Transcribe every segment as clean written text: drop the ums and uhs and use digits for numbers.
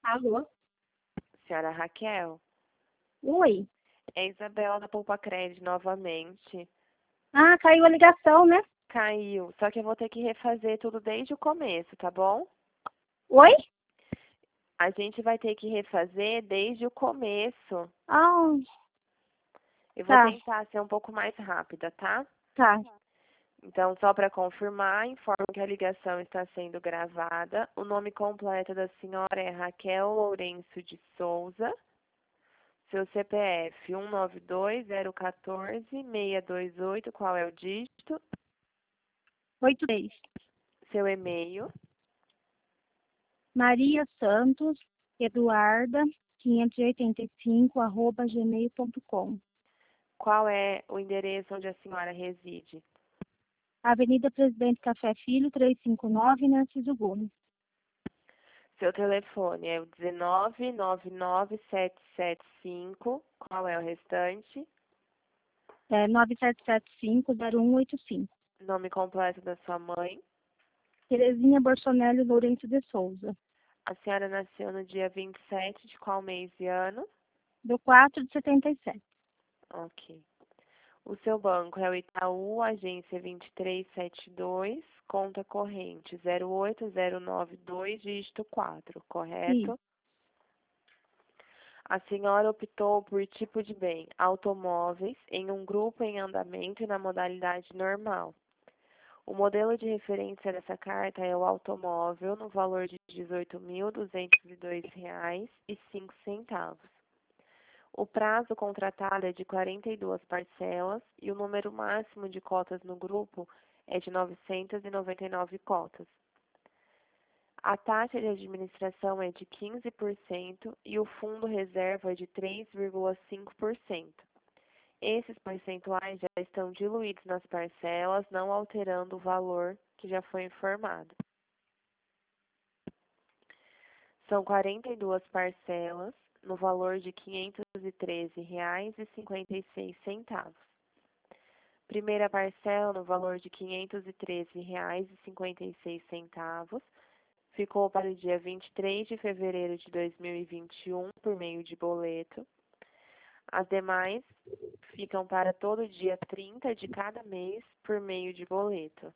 Alô? Senhora Raquel, Oi. é Isabela da Poupa Crédito novamente. Ah, caiu a ligação, né? Caiu, só que eu vou ter que refazer tudo desde o começo, tá bom? Oi? A gente vai ter que refazer desde o começo. Ah, Eu vou tá, tentar ser um pouco mais rápida, tá? tá. Então, só para confirmar, informo que a ligação está sendo gravada. O nome completo da senhora é Raquel Lourenço de Souza. Seu CPF 192-014-628, qual é o dígito? 83. Seu e-mail. Maria Santos Eduarda 585 @gmail.com. Qual é o endereço onde a senhora reside? Avenida Presidente Café Filho 359, Narciso Gomes. Seu telefone é o 19 99775. Qual é o restante? 9775-0185. Nome completo da sua mãe. Terezinha Borsonelli Lourenço de Souza. A senhora nasceu no dia 27 de qual mês e ano? Do 4 de 77. Ok. O seu banco é o Itaú, agência 2372, conta corrente 08092, dígito 4, Sim. correto? A senhora optou por tipo de bem, automóveis, em um grupo em andamento e na modalidade normal. O modelo de referência dessa carta é o automóvel no valor de R$ 18.202,05. O prazo contratado é de 42 parcelas e o número máximo de cotas no grupo é de 999 cotas. A taxa de administração é de 15% e o fundo reserva é de 3,5%. Esses percentuais já estão diluídos nas parcelas, não alterando o valor que já foi informado. São 42 parcelas, no valor de R$ 513,56. Primeira parcela, no valor de R$ 513,56, ficou para o dia 23 de fevereiro de 2021, por meio de boleto. As demais ficam para todo dia 30 de cada mês, por meio de boleto.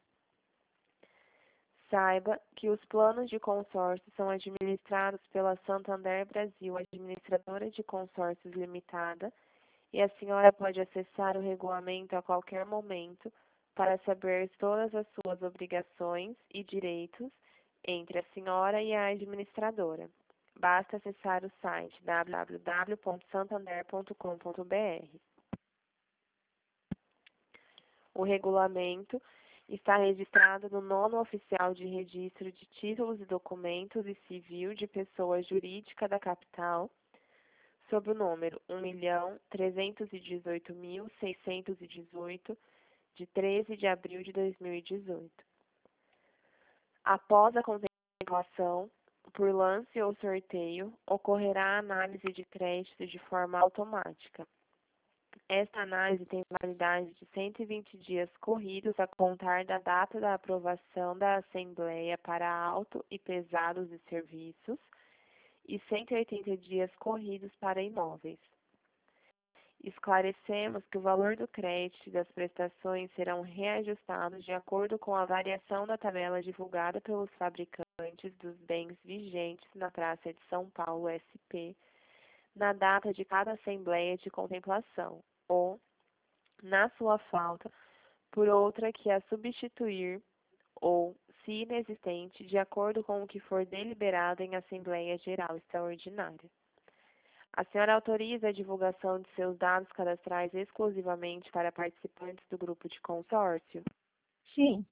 Saiba que os planos de consórcio são administrados pela Santander Brasil, administradora de consórcios limitada, e a senhora pode acessar o regulamento a qualquer momento para saber todas as suas obrigações e direitos entre a senhora e a administradora. Basta acessar o site www.santander.com.br. O regulamento está registrado no Nono Oficial de Registro de Títulos e Documentos e Civil de Pessoa Jurídica da Capital, sob o número 1.318.618, de 13 de abril de 2018. Após a contemplação, por lance ou sorteio, ocorrerá a análise de crédito de forma automática. Esta análise tem validade de 120 dias corridos a contar da data da aprovação da Assembleia para auto e pesados e serviços e 180 dias corridos para imóveis. Esclarecemos que o valor do crédito e das prestações serão reajustados de acordo com a variação da tabela divulgada pelos fabricantes dos bens vigentes na Praça de São Paulo, SP, na data de cada Assembleia de Contemplação, ou, na sua falta, por outra que a substituir, ou, se inexistente, de acordo com o que for deliberado em Assembleia Geral Extraordinária. A senhora autoriza a divulgação de seus dados cadastrais exclusivamente para participantes do grupo de consórcio? Sim.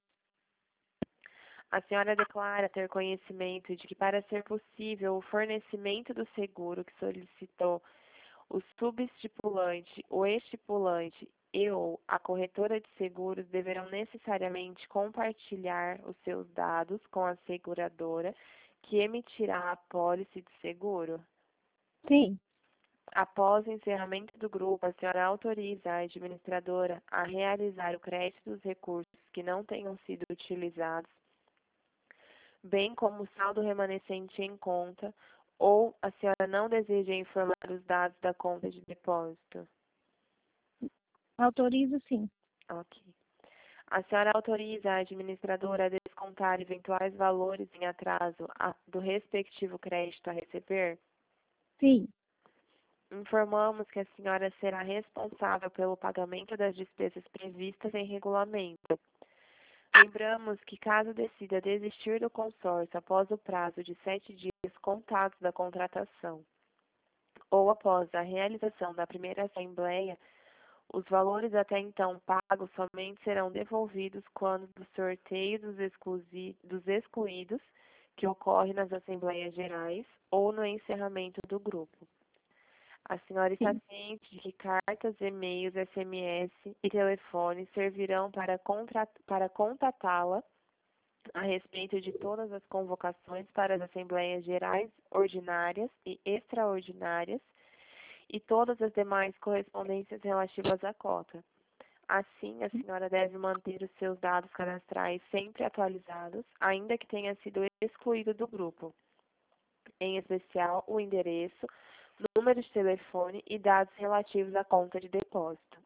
A senhora declara ter conhecimento de que, para ser possível o fornecimento do seguro que solicitou, o subestipulante, o estipulante e/ou a corretora de seguros deverão necessariamente compartilhar os seus dados com a seguradora que emitirá a apólice de seguro? Sim. Após o encerramento do grupo, a senhora autoriza a administradora a realizar o crédito dos recursos que não tenham sido utilizados, bem como o saldo remanescente em conta Ou a senhora não deseja informar os dados da conta de depósito? Autorizo sim. Ok. A senhora autoriza a administradora a descontar eventuais valores em atraso do respectivo crédito a receber? Sim. Informamos que a senhora será responsável pelo pagamento das despesas previstas em regulamento. Lembramos que, caso decida desistir do consórcio após o prazo de 7 dias contados da contratação, ou após a realização da primeira assembleia, os valores até então pagos somente serão devolvidos quando do sorteio dos excluídos, que ocorre nas Assembleias Gerais, ou no encerramento do grupo. A senhora está Sim. ciente de que cartas, e-mails, SMS e telefone servirão para contatá-la a respeito de todas as convocações para as Assembleias Gerais ordinárias e extraordinárias e todas as demais correspondências relativas à cota. Assim, a senhora deve manter os seus dados cadastrais sempre atualizados, ainda que tenha sido excluído do grupo, em especial o endereço, número de telefone e dados relativos à conta de depósito.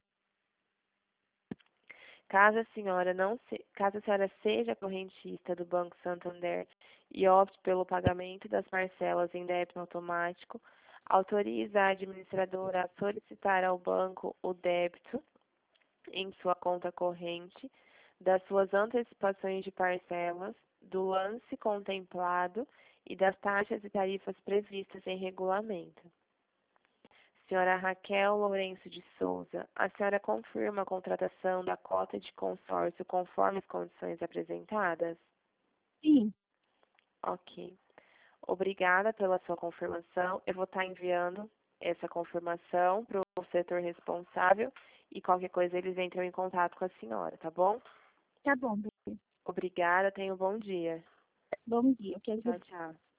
Caso a senhora seja correntista do Banco Santander e opte pelo pagamento das parcelas em débito automático, autoriza a administradora a solicitar ao banco o débito em sua conta corrente das suas antecipações de parcelas, do lance contemplado e das taxas e tarifas previstas em regulamento. Senhora Raquel Lourenço de Souza, a senhora confirma a contratação da cota de consórcio conforme as condições apresentadas? Sim. Ok. Obrigada pela sua confirmação. Eu vou estar enviando essa confirmação para o setor responsável e qualquer coisa eles entram em contato com a senhora, tá bom? Tá bom, Bebê. Obrigada, tenha um bom dia. Bom dia. Eu quero Tchau, tchau.